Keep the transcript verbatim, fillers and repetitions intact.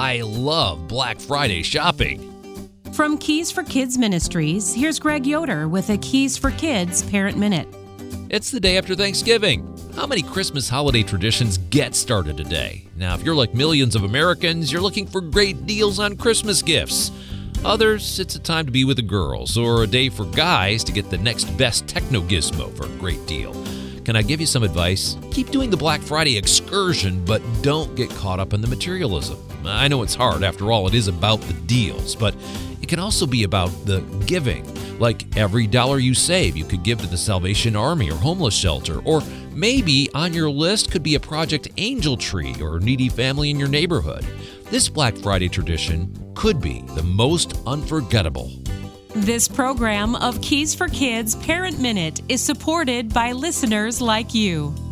I love Black Friday shopping. From Keys for Kids Ministries, here's Greg Yoder with a Keys for Kids Parent Minute. It's the day after Thanksgiving. How many Christmas holiday traditions get started today? Now, if you're like millions of Americans, you're looking for great deals on Christmas gifts. Others, it's a time to be with the girls, or a day for guys to get the next best techno gizmo for a great deal. Can I give you some advice? Keep doing the Black Friday excursion, but don't get caught up in the materialism. I know it's hard. After all, it is about the deals, but it can also be about the giving. Like every dollar you save, you could give to the Salvation Army or homeless shelter, or maybe on your list could be a Project Angel Tree or needy family in your neighborhood. This Black Friday tradition could be the most unforgettable. This program of Keys for Kids Parent Minute is supported by listeners like you.